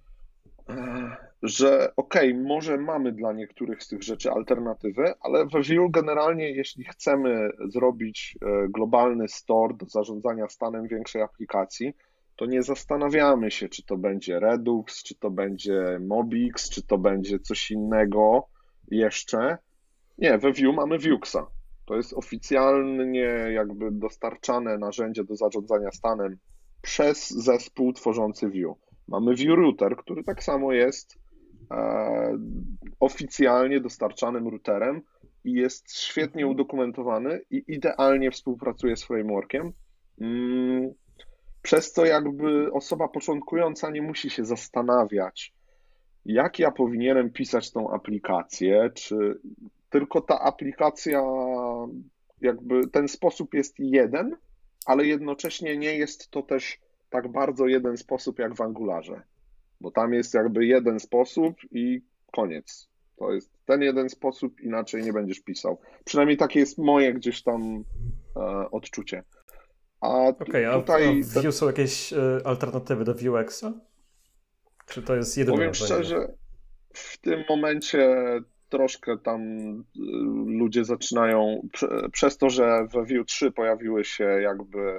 że okej, okay, może mamy dla niektórych z tych rzeczy alternatywy, ale we Vue generalnie, jeśli chcemy zrobić globalny store do zarządzania stanem większej aplikacji, to nie zastanawiamy się, czy to będzie Redux, czy to będzie Mobix, czy to będzie coś innego jeszcze. Nie, we Vue mamy Vuexa. To jest oficjalnie jakby dostarczane narzędzie do zarządzania stanem przez zespół tworzący Vue. Mamy Vue Router, który tak samo jest e, oficjalnie dostarczanym routerem i jest świetnie udokumentowany i idealnie współpracuje z frameworkiem. Mm, przez co jakby osoba początkująca nie musi się zastanawiać, jak ja powinienem pisać tą aplikację, czy tylko ta aplikacja, jakby ten sposób jest jeden, ale jednocześnie nie jest to też tak bardzo jeden sposób jak w Angularze, bo tam jest jakby jeden sposób i koniec. To jest ten jeden sposób, inaczej nie będziesz pisał. Przynajmniej takie jest moje gdzieś tam e, odczucie. Okej, okay, tutaj... a w Vue są jakieś y, alternatywy do Vuexa? Czy to jest jedyne Powiem narzędzie? szczerze, w tym momencie troszkę tam ludzie zaczynają, przez to, że we Vue trzy pojawiły się jakby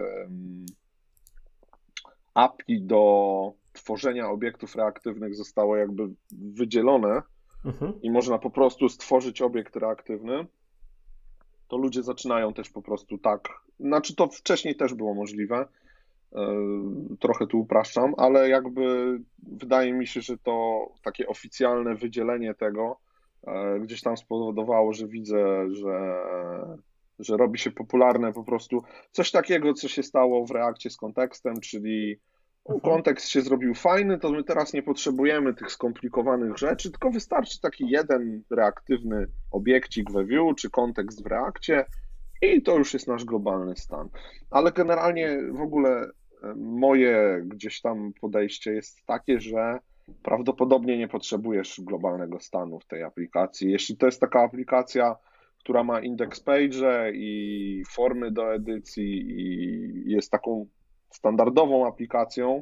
A P I do tworzenia obiektów reaktywnych zostało jakby wydzielone mhm. i można po prostu stworzyć obiekt reaktywny, to ludzie zaczynają też po prostu tak, znaczy to wcześniej też było możliwe, trochę tu upraszczam, ale jakby wydaje mi się, że to takie oficjalne wydzielenie tego gdzieś tam spowodowało, że widzę, że, że robi się popularne po prostu coś takiego, co się stało w Reakcie z kontekstem, czyli mhm. kontekst się zrobił fajny, to my teraz nie potrzebujemy tych skomplikowanych rzeczy, tylko wystarczy taki jeden reaktywny obiekcik we Vue, czy kontekst w Reakcie i to już jest nasz globalny stan. Ale generalnie w ogóle moje gdzieś tam podejście jest takie, że prawdopodobnie nie potrzebujesz globalnego stanu w tej aplikacji. Jeśli to jest taka aplikacja, która ma index page i formy do edycji i jest taką standardową aplikacją,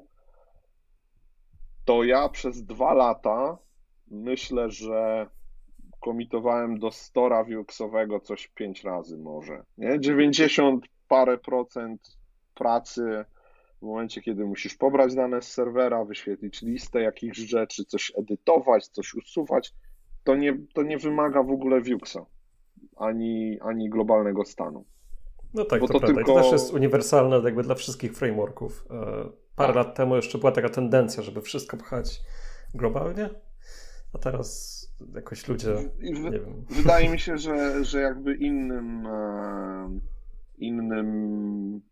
to ja przez dwa lata myślę, że komitowałem do stora Vuexowego coś pięć razy może. Nie? dziewięćdziesiąt parę procent pracy w momencie, kiedy musisz pobrać dane z serwera, wyświetlić listę jakichś rzeczy, coś edytować, coś usuwać, to nie, to nie wymaga w ogóle Vuexa, ani, ani globalnego stanu. No tak, Bo to, to prawda. tylko... I to też jest uniwersalne jakby dla wszystkich frameworków. Parę lat temu jeszcze była taka tendencja, żeby wszystko pchać globalnie, a teraz jakoś ludzie, w, nie wiem. Wydaje mi się, że, że jakby innym innym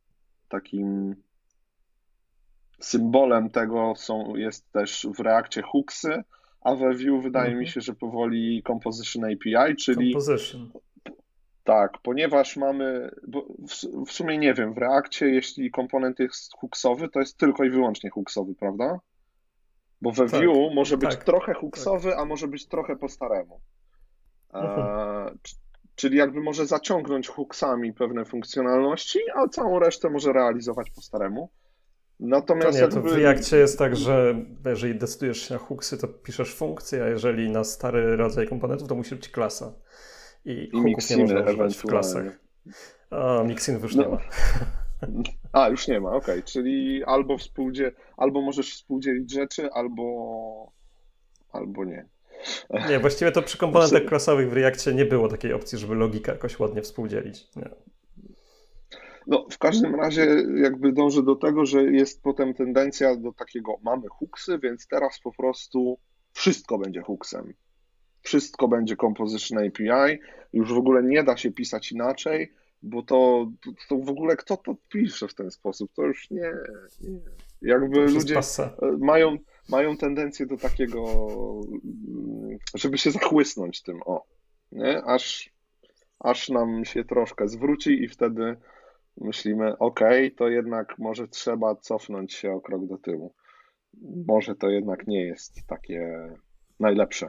takim symbolem tego są, jest też w Reakcie hooksy, a we Vue wydaje mi Mhm. się, że powoli Composition A P I, czyli Composition. tak, ponieważ mamy, bo w, w sumie nie wiem, w Reakcie jeśli komponent jest hooksowy, to jest tylko i wyłącznie hooksowy, prawda? Bo we Tak, Vue może być tak, trochę tak. hooksowy, a może być trochę po staremu. E, Mhm. c- czyli jakby może zaciągnąć hooksami pewne funkcjonalności, a całą resztę może realizować po staremu. To Natomiast nie, to w jakby Reakcie jest tak, że jeżeli decydujesz się na hooksy, to piszesz funkcję, a jeżeli na stary rodzaj komponentów, to musi być klasa. I i hooków nie mixiny można używać w ewentualnie. klasach. A mixinów już nie No, ma. a, już nie ma, okej, czyli albo współdzie, albo możesz współdzielić rzeczy, albo, albo nie. Nie, właściwie to przy komponentach klasowych w Reakcie nie było takiej opcji, żeby logika jakoś ładnie współdzielić. Nie. No, w każdym razie jakby dążę do tego, że jest potem tendencja do takiego, mamy hooksy, więc teraz po prostu wszystko będzie hooksem. Wszystko będzie Composition A P I, już w ogóle nie da się pisać inaczej, bo to, to, to w ogóle kto to pisze w ten sposób? To już nie, nie. To Jakby już jest ludzie passa. e, mają, mają tendencję do takiego, mm, żeby się zachłysnąć tym, o, nie? Aż, aż nam się troszkę zwróci i wtedy myślimy, ok, to jednak może trzeba cofnąć się o krok do tyłu. Może to jednak nie jest takie najlepsze.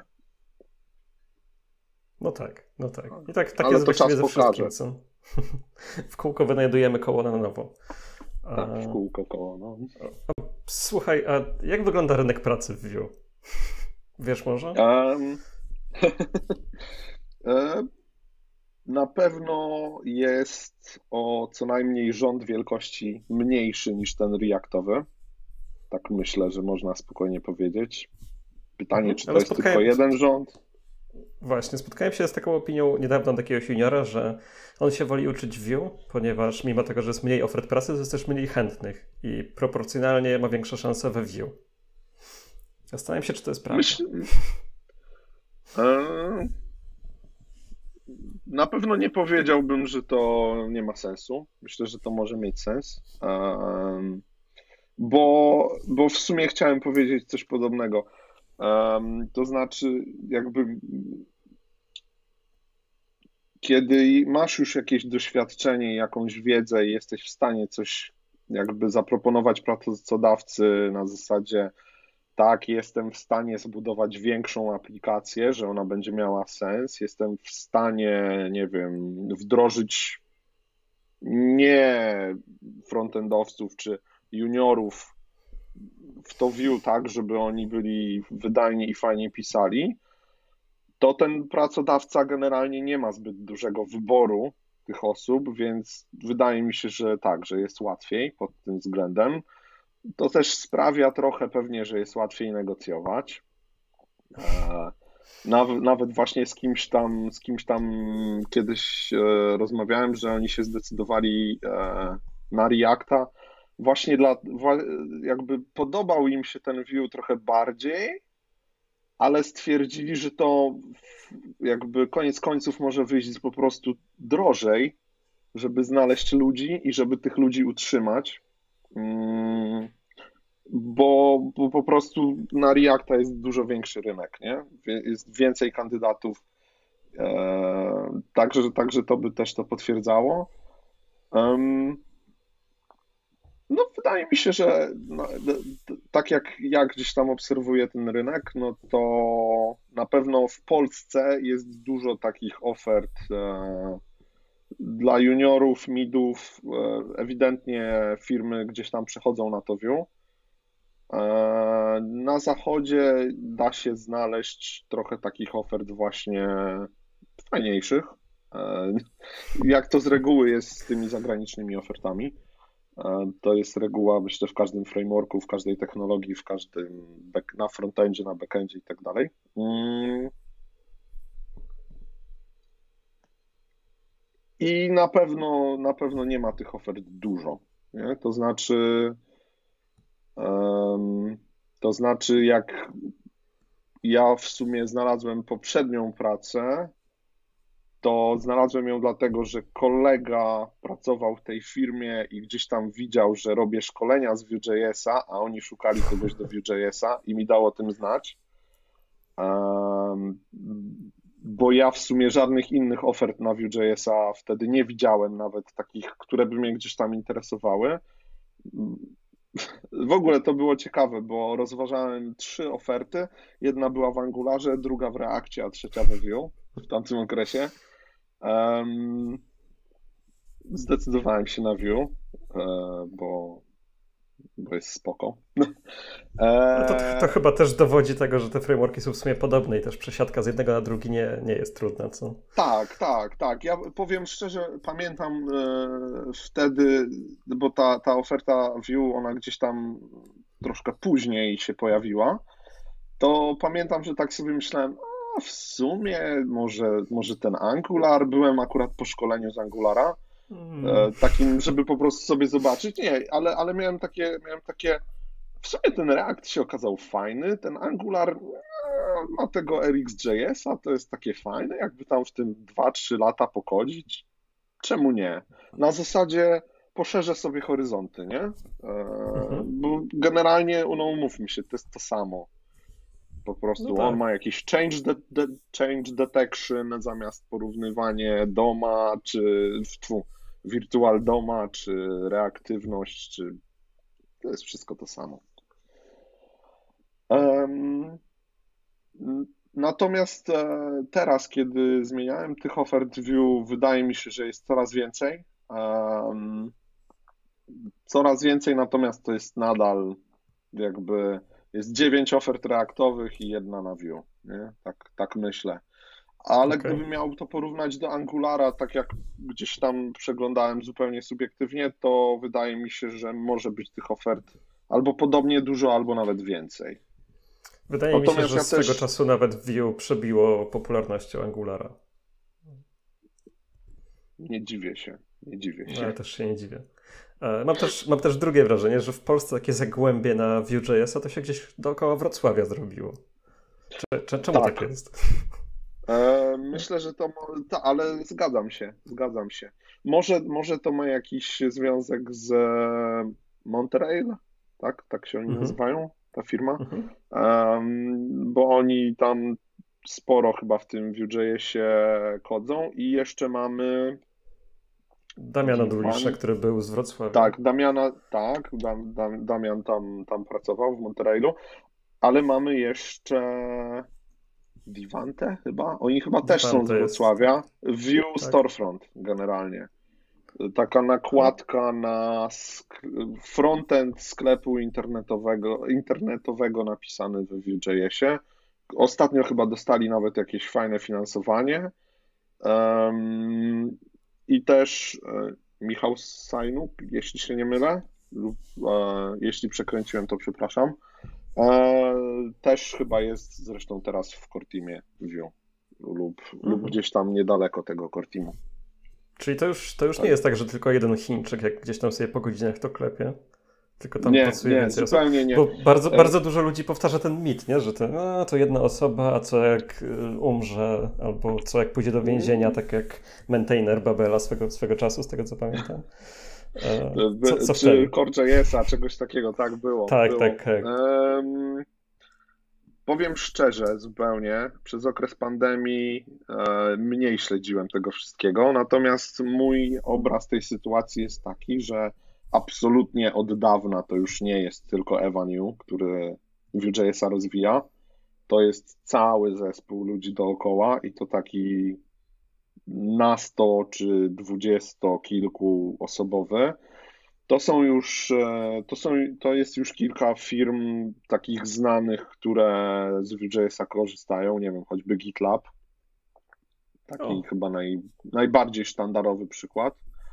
No tak, no tak. I tak, tak Ale jest to właściwie czas ze wszystkim, pokaże. co? W kółko wynajdujemy koło na nowo. A, Tak, w kółko koło. No. słuchaj, a jak wygląda rynek pracy w Vue? Wiesz może? Em, e, na pewno jest o co najmniej rząd wielkości mniejszy niż ten Reactowy. Tak myślę, że można spokojnie powiedzieć. Pytanie, Mhm. czy to Ale jest tylko spotkałem, jeden rząd? właśnie, spotkałem się z taką opinią niedawno takiego juniora, że on się woli uczyć Vue, ponieważ mimo tego, że jest mniej ofert pracy, to jest też mniej chętnych i proporcjonalnie ma większe szanse we Vue. Zastanawiam się, czy to jest prawda. Myśl, e, Na pewno nie powiedziałbym, że to nie ma sensu. Myślę, że to może mieć sens. Em, Bo, bo w sumie chciałem powiedzieć coś podobnego. Em, To znaczy, jakby kiedy masz już jakieś doświadczenie, jakąś wiedzę i jesteś w stanie coś jakby zaproponować pracodawcy na zasadzie, tak, jestem w stanie zbudować większą aplikację, że ona będzie miała sens, jestem w stanie, nie wiem, wdrożyć nie frontendowców czy juniorów w to Vue tak, żeby oni byli wydajni i fajnie pisali, to ten pracodawca generalnie nie ma zbyt dużego wyboru tych osób, więc wydaje mi się, że tak, że jest łatwiej pod tym względem. To też sprawia trochę pewnie, że jest łatwiej negocjować. E, Nawet, nawet właśnie z kimś tam, z kimś tam kiedyś e, rozmawiałem, że oni się zdecydowali e, na Reacta właśnie dla, jakby podobał im się ten Vue trochę bardziej, ale stwierdzili, że to jakby koniec końców może wyjść po prostu drożej, żeby znaleźć ludzi i żeby tych ludzi utrzymać. Mm, Bo, bo po prostu na Reacta jest dużo większy rynek, nie? Jest więcej kandydatów. E, także, także to by też to potwierdzało. Em, No, wydaje mi się, że no, d- d- tak jak ja gdzieś tam obserwuję ten rynek, no to na pewno w Polsce jest dużo takich ofert e, dla juniorów, midów. E, ewidentnie firmy gdzieś tam przechodzą na to Vue. E, Na zachodzie da się znaleźć trochę takich ofert właśnie fajniejszych. E, Jak to z reguły jest z tymi zagranicznymi ofertami. E, To jest reguła, myślę, w każdym frameworku, w każdej technologii, w każdym back, na frontendzie, na backendzie i tak dalej. Mm, I na pewno, na pewno nie ma tych ofert dużo. Nie? To znaczy, em, to znaczy, jak ja w sumie znalazłem poprzednią pracę, to znalazłem ją dlatego, że kolega pracował w tej firmie i gdzieś tam widział, że robię szkolenia z Vue.jsa, a oni szukali kogoś do Vue.jsa i mi dał o tym znać. Um, bo ja w sumie żadnych innych ofert na Vue.jsa wtedy nie widziałem, nawet takich, które by mnie gdzieś tam interesowały. W ogóle to było ciekawe, bo rozważałem trzy oferty. Jedna była w Angularze, druga w Reakcie, a trzecia we Vue w tamtym okresie. Um, zdecydowałem się na Vue, bo, bo jest spoko. No to, to chyba też dowodzi tego, że te frameworki są w sumie podobne i też przesiadka z jednego na drugi nie, nie jest trudna, co? Tak, tak, tak. Ja powiem szczerze, pamiętam e, wtedy, bo ta, ta oferta Vue, ona gdzieś tam troszkę później się pojawiła, to pamiętam, że tak sobie myślałem, a w sumie może, może ten Angular, byłem akurat po szkoleniu z Angulara, e, takim, żeby po prostu sobie zobaczyć. Nie, ale, ale miałem takie, miałem takie w sumie ten React się okazał fajny, ten Angular ma tego R X J S a, to jest takie fajne, jakby tam w tym dwa trzy lata pochodzić. Czemu nie? Na zasadzie poszerzę sobie horyzonty, nie? Mhm. Bo generalnie, no umówmy się, to jest to samo. Po prostu no tak. On ma jakiś change, de, de, change detection zamiast porównywanie doma, czy tfu, virtual doma, czy reaktywność, czy to jest wszystko to samo. Um, natomiast e, teraz, kiedy zmieniałem tych ofert Vue, wydaje mi się, że jest coraz więcej. Um, coraz więcej, natomiast to jest nadal jakby jest dziewięć ofert reaktowych i jedna na Vue, nie? Tak, tak myślę. Ale okay. Gdybym miał to porównać do Angulara, tak jak gdzieś tam przeglądałem zupełnie subiektywnie, to wydaje mi się, że może być tych ofert albo podobnie dużo, albo nawet więcej. Wydaje Natomiast mi się, że ja swego też... czasu nawet Vue przebiło popularnością Angulara. Nie dziwię się, nie dziwię się. No, ja też się nie dziwię. Mam też, mam też drugie wrażenie, że w Polsce takie zagłębie na Vue.jsa to się gdzieś dookoła Wrocławia zrobiło. Czemu tak, tak jest? Myślę, że to, to, ale zgadzam się, zgadzam się. Może, może to ma jakiś związek z Montreal, tak? Tak się oni mhm. nazywają, ta firma? Mhm. Um, bo oni tam sporo chyba w tym Vue.jsie kodzą i jeszcze mamy Damiana Dulisza, który był z Wrocławia. Tak, Damiana, tak, Dam, Dam, Damian tam, tam pracował w Montrealu, ale mamy jeszcze Divante chyba? Oni chyba Divante też są z Wrocławia. Jest... Vue tak. Storefront generalnie. Taka nakładka na sk- frontend sklepu internetowego, internetowego napisany w Vue.jsie. Ostatnio chyba dostali nawet jakieś fajne finansowanie. Um, I też e, Michał Sajnuk, jeśli się nie mylę, lub e, jeśli przekręciłem, to przepraszam. E, też chyba jest zresztą teraz w core teamie Vue lub, mhm. lub gdzieś tam niedaleko tego core teamu. Czyli to już, to już tak. nie jest tak, że tylko jeden Chińczyk, jak gdzieś tam sobie po godzinach to klepie, tylko tam nie, pracuje nie, więcej zupełnie osób. Nie. Bo bardzo, bardzo dużo ludzi powtarza ten mit, nie? Że to, no, to jedna osoba, a co jak umrze, albo co jak pójdzie do więzienia, tak jak maintainer Babela swego, swego czasu, z tego co pamiętam. Co, co Czy Core.jsa, czegoś takiego, tak było. Tak, było. tak, tak. Um, powiem szczerze zupełnie, przez okres pandemii e, mniej śledziłem tego wszystkiego, natomiast mój obraz tej sytuacji jest taki, że absolutnie od dawna to już nie jest tylko Evan Yu, który Vue.jsa rozwija, to jest cały zespół ludzi dookoła i to taki nasto czy dwudziesto kilku osobowy. To są już, to są, to jest już kilka firm takich znanych, które z Vue.jsa korzystają, nie wiem, choćby GitLab, taki o. chyba naj, najbardziej sztandarowy przykład.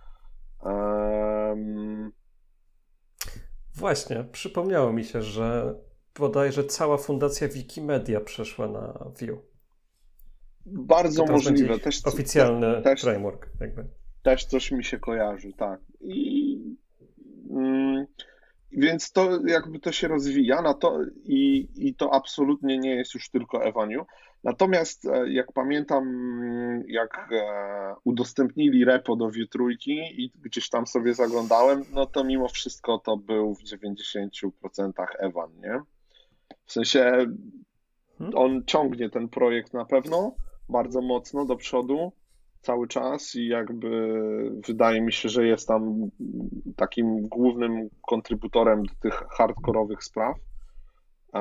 Um... Właśnie, przypomniało mi się, że bodajże cała fundacja Wikimedia przeszła na Vue. Bardzo możliwe. Też, oficjalny też, framework. Jakby. Też coś mi się kojarzy, tak. I, mm, Więc to jakby to się rozwija na to i, i to absolutnie nie jest już tylko Evan-U. Natomiast e, jak pamiętam, jak e, udostępnili repo do Vue trzy i gdzieś tam sobie zaglądałem, no to mimo wszystko to był w dziewięćdziesięciu procentach Evan, nie? W sensie Hmm? on ciągnie ten projekt na pewno bardzo mocno do przodu cały czas i jakby wydaje mi się, że jest tam takim głównym kontrybutorem do tych hardkorowych spraw. E,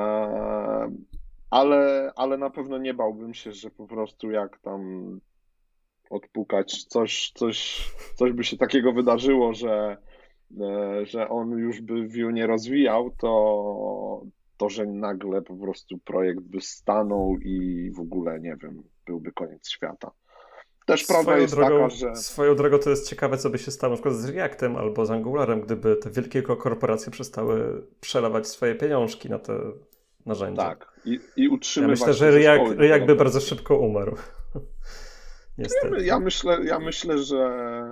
Ale, ale na pewno nie bałbym się, że po prostu jak tam odpukać coś, coś, coś by się takiego wydarzyło, że, e, że on już by Vue nie rozwijał, to, to że nagle po prostu projekt by stanął i w ogóle, nie wiem, byłby koniec świata. Też prawda Swoją jest drogą, taka, że... Swoją drogą to jest ciekawe, co by się stało na przykład z Reactem albo z Angularem, gdyby te wielkie korporacje przestały przelewać swoje pieniążki na te narzędzia. Tak, i, i Ja utrzymywać myślę, że te React, zespoły React by bardzo deweloperskie. szybko umarł. Niestety. Ja myślę, ja myślę, że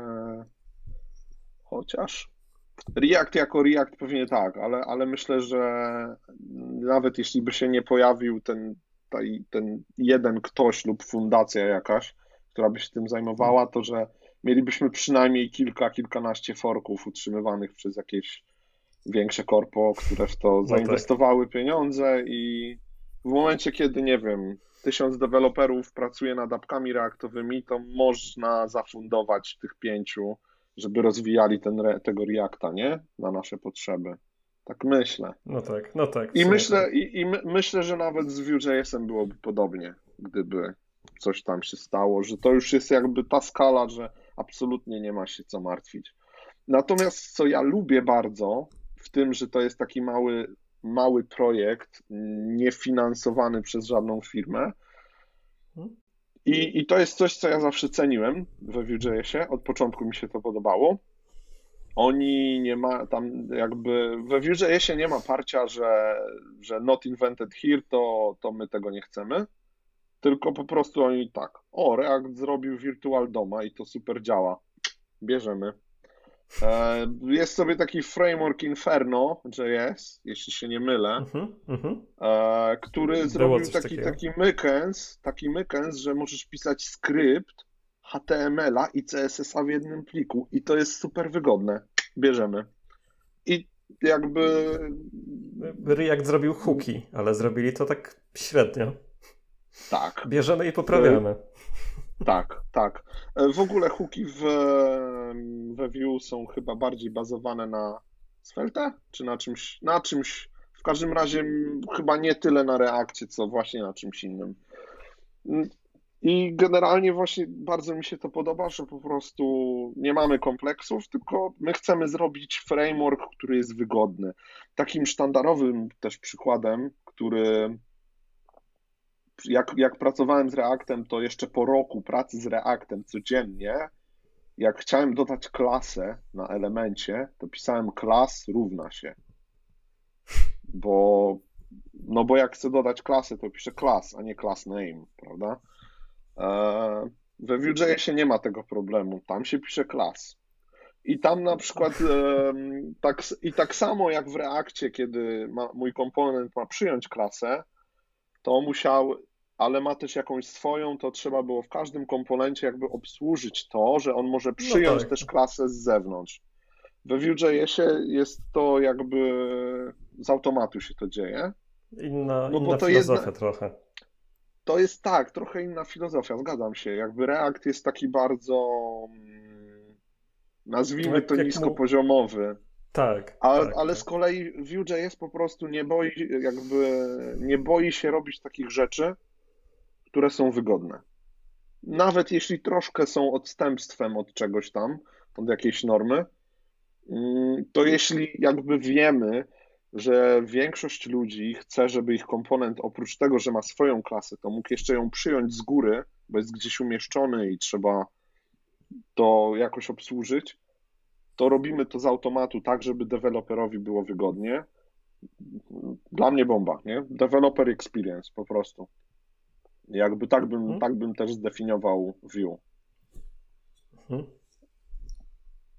chociaż React jako React pewnie tak, ale, ale myślę, że nawet jeśli by się nie pojawił ten, taj- ten jeden ktoś lub fundacja jakaś, która by się tym zajmowała, to że mielibyśmy przynajmniej kilka, kilkanaście forków utrzymywanych przez jakieś większe korpo, które w to No tak. zainwestowały pieniądze i w momencie, kiedy, nie wiem, tysiąc deweloperów pracuje nad apkami reaktowymi, to można zafundować tych pięciu, żeby rozwijali ten, re- tego Reacta, nie? Na nasze potrzeby. Tak myślę. No tak, no tak. w I sumie myślę, tak. i, i my, myślę, że nawet z Vue.jsem byłoby podobnie, gdyby coś tam się stało, że to już jest jakby ta skala, że absolutnie nie ma się co martwić. Natomiast co ja lubię bardzo w tym, że to jest taki mały, mały projekt, niefinansowany przez żadną firmę, Hmm? i, I to jest coś, co ja zawsze ceniłem we Vue.jsie. Od początku mi się to podobało. Oni nie ma tam jakby we Vue.jsie nie ma parcia, że, że not invented here, to, to my tego nie chcemy. Tylko po prostu oni tak. O, React zrobił Virtual Doma i to super działa. Bierzemy. E, Jest sobie taki framework Inferno.js, jeśli się nie mylę, Mhm, mhm. e, który Było zrobił coś taki, takiego. taki mykens, taki mykens, że możesz pisać skrypt H T M L-a i C S S-a w jednym pliku i to jest super wygodne. Bierzemy. I jakby React zrobił hooki, ale zrobili to tak średnio. tak, Bierzemy i e, poprawiamy. tak, tak. E, W ogóle hooki w, we Vue są chyba bardziej bazowane na Svelte, czy na czymś, na czymś, w każdym razie m, chyba nie tyle na Reakcie, co właśnie na czymś innym. Mm, I generalnie właśnie bardzo mi się to podoba, że po prostu nie mamy kompleksów, tylko my chcemy zrobić framework, który jest wygodny. Takim sztandarowym też przykładem, który jak, jak pracowałem z Reactem, to jeszcze po roku pracy z Reactem codziennie, jak chciałem dodać klasę na elemencie, to pisałem class równa się, bo, no bo jak chcę dodać klasę, to piszę class, a nie class name, prawda? E, We Vue.jsie nie ma tego problemu, tam się pisze class. I tam na przykład em, tak, s- i tak samo jak w Reakcie, kiedy ma, mój komponent ma przyjąć klasę, to musiał, ale ma też jakąś swoją, to trzeba było w każdym komponencie jakby obsłużyć to, że on może No przyjąć tak. też klasę z zewnątrz. We Vue.jsie jest to jakby z automatu się to dzieje, Inna, no bo inna to jedna, filozofia trochę. to jest tak, trochę inna filozofia, zgadzam się. Jakby React jest taki bardzo, mm, nazwijmy to Jak, jak mu... niskopoziomowy, Tak, ale, tak, ale z tak. kolei Vue.js po prostu nie boi, jakby nie boi się robić takich rzeczy, które są wygodne. Nawet jeśli troszkę są odstępstwem od czegoś tam, od jakiejś normy, mm, to jeśli jakby wiemy, że większość ludzi chce, żeby ich komponent oprócz tego, że ma swoją klasę, to mógł jeszcze ją przyjąć z góry, bo jest gdzieś umieszczony i trzeba to jakoś obsłużyć, to robimy to z automatu tak, żeby deweloperowi było wygodnie. Dla mnie bomba, nie? Developer experience po prostu. Jakby tak bym, Mhm, tak bym też zdefiniował Vue. mhm.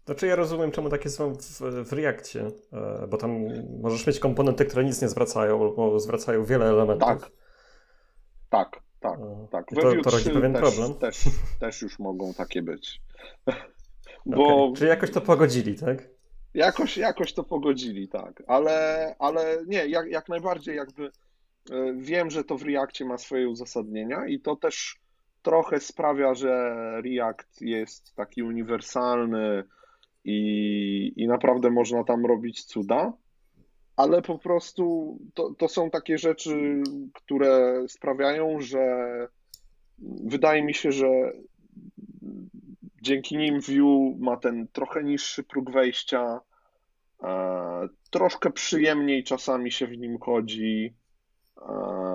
Znaczy ja rozumiem, czemu takie są w, w Reactie, bo tam możesz mieć komponenty, które nic nie zwracają, bo zwracają wiele elementów. Tak, tak, tak. tak. To, to rodzi pewien też, problem. Też, też już mogą takie być. Bo... Okay. Czyli jakoś to pogodzili, tak? Jakoś, jakoś to pogodzili, tak. Ale, ale nie, jak, jak najbardziej jakby wiem, że to w Reactie ma swoje uzasadnienia i to też trochę sprawia, że React jest taki uniwersalny i, i naprawdę można tam robić cuda, ale po prostu to, to są takie rzeczy, które sprawiają, że wydaje mi się, że dzięki nim Vue ma ten trochę niższy próg wejścia, e, troszkę przyjemniej czasami się w nim chodzi, e,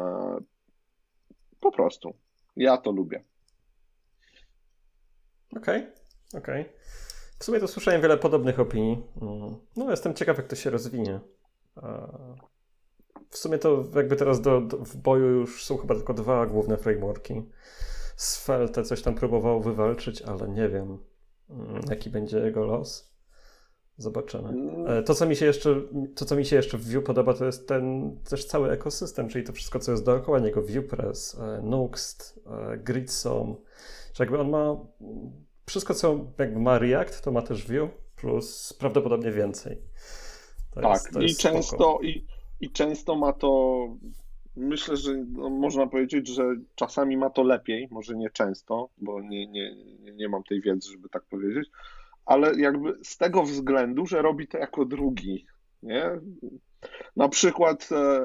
po prostu. Ja to lubię. Okej, okay, okej. Okay. W sumie to słyszałem wiele podobnych opinii. No jestem ciekaw, jak to się rozwinie. W sumie to jakby teraz do, do, w boju już są chyba tylko dwa główne frameworki. Svelte coś tam próbował wywalczyć, ale nie wiem, jaki będzie jego los. Zobaczymy. To, co mi się jeszcze, to, co mi się jeszcze w Vue podoba, to jest ten też cały ekosystem, czyli to wszystko, co jest dookoła niego. VuePress, Nuxt, Gridsom. Że jakby on ma wszystko, co jakby ma React, to ma też Vue, plus prawdopodobnie więcej. To tak, jest, to jest i, często, i, i często ma to, myślę, że no, można powiedzieć, że czasami ma to lepiej, może nie często, bo nie, nie, nie mam tej wiedzy, żeby tak powiedzieć, ale jakby z tego względu, że robi to jako drugi, nie? Na przykład e,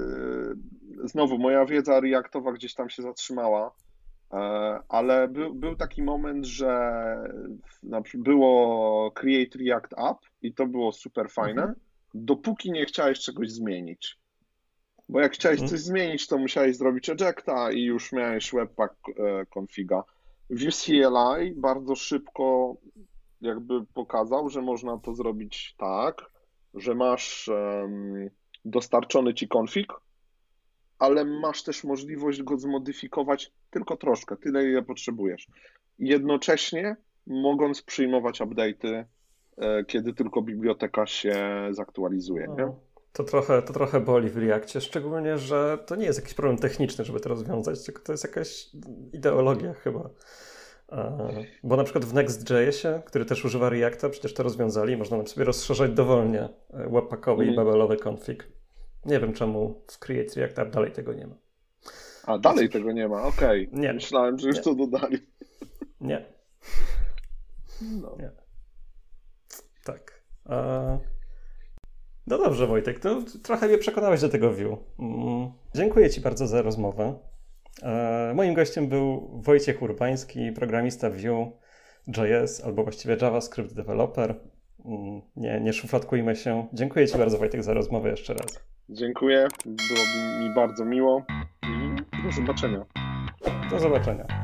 znowu moja wiedza reactowa gdzieś tam się zatrzymała, e, ale był, był taki moment, że na przykład było Create React App i to było super fajne, mhm. dopóki nie chciałeś czegoś zmienić. Bo jak chciałeś mhm. coś zmienić, to musiałeś zrobić ejecta i już miałeś webpack e, configa. Vue C L I bardzo szybko jakby pokazał, że można to zrobić tak, że masz um, dostarczony ci config, ale masz też możliwość go zmodyfikować tylko troszkę, tyle ile potrzebujesz. Jednocześnie mogąc przyjmować update'y, e, kiedy tylko biblioteka się zaktualizuje. No, nie? To, trochę, to trochę boli w Reactie, szczególnie, że to nie jest jakiś problem techniczny, żeby to rozwiązać, tylko to jest jakaś ideologia chyba. Bo na przykład w Next.jsie, który też używa Reacta, przecież to rozwiązali, można nam sobie rozszerzać dowolnie webpackowy mm. i babelowy config. Nie wiem, czemu w Create React App dalej tego nie ma. A, dalej tego nie ma, okej. Okay. Myślałem, że już nie. to dodali. Nie. No. nie. Tak. A... No dobrze, Wojtek, to trochę mnie przekonałeś do tego Vue. Mm. Dziękuję Ci bardzo za rozmowę. Moim gościem był Wojciech Urbański, programista Vue.js, albo właściwie JavaScript developer. Nie, nie szufladkujmy się. Dziękuję Ci bardzo, Wojtek, za rozmowę jeszcze raz. Dziękuję, było mi bardzo miło i do zobaczenia. Do zobaczenia.